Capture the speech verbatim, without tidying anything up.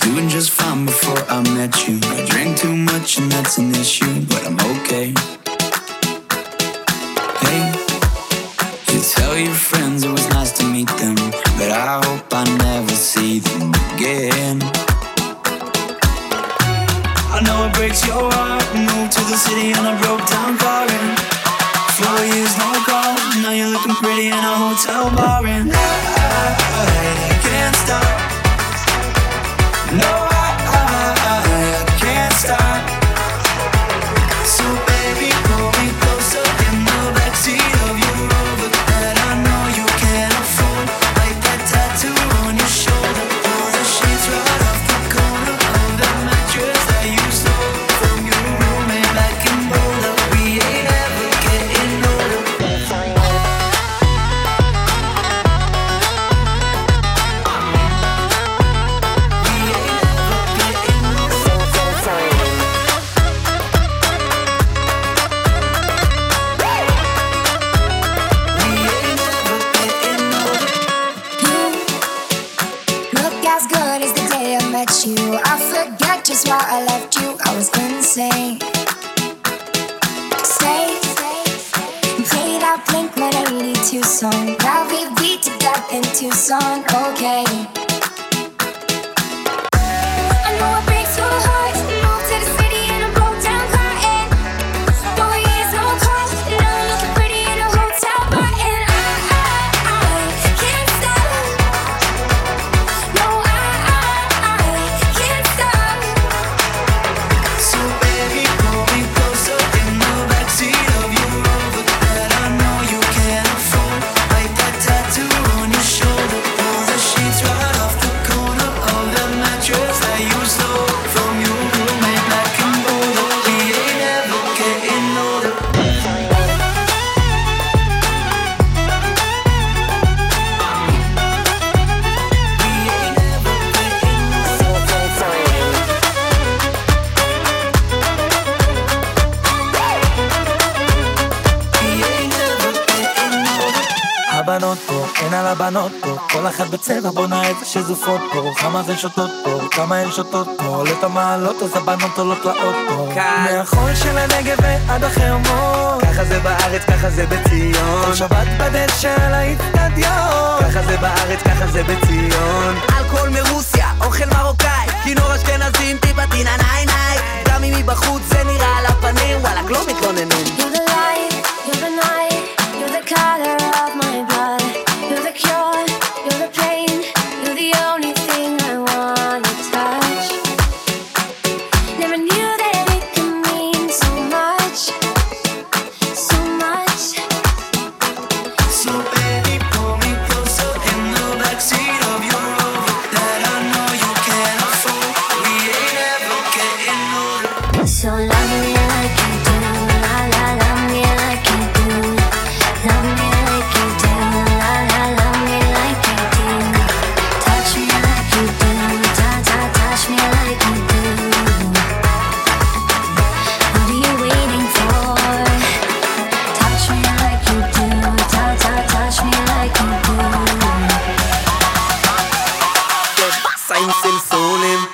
doing just fine before I met you. I drank too much and that's an issue, but I'm okay. Hey, you tell your friends it was nice to meet them, but I hope I never see them again. I know it breaks your heart. Moved to the city on a broke down car and four years no call. Now you're looking pretty in a hotel bar and I, I, I can't stop. No, I, I, I can't stop. So baby, pull me closer in the backseat of your Rover that I know you can't afford. Like that tattoo on your shoulder, pull the sheets right off the corner of the mattress that you stole from your roommate back in Boulder. We ain't ever getting older. You. I forget just why I left you. I was insane. Stay, play that Blink one eighty-two song. Now we beat to death in Tucson. Okay. I know it breaks your heart. Moved to the city in a broke down car and four years no call. Now I'm looking pretty in a hotel bar and I, I, I can't stop. No, I. הבנות פה, אין על הבנות פה, כל אחת בצבע בונה איזה שזופות פה, כמה זה שותות פה, כמה הן שותות פה, עולות המעלות אז הבנות עולות לאוטו, מהחול של הנגב ועד החרמון, ככה זה בארץ, ככה זה בציון, כל שבת בדשא על האיצטדיון, ככה זה בארץ, ככה זה בציון, אלכוהול מרוסיה, אוכל מרוקאי, כינור אשכנזים, טיפטינה ניי ניי, גם אם מבחוץ זה נראה על הפנים, וואלק לא מתלוננים. You're the light, you're the night, you're the color of my blood. You're the cure, you're the pain, you're the only thing I wanna touch. Never knew that it could mean so much, so much. So baby, pull me closer in the backseat of your Rover that I know you can't afford. We ain't ever getting older. So love me like you do, la la, love me like you do, love me like you do, la la, love me like you do, touch me like you do, ta ta, touch me like you do. What are you waiting for? Touch me like you do, ta ta, touch me like you do. Que pasa עם סלסולים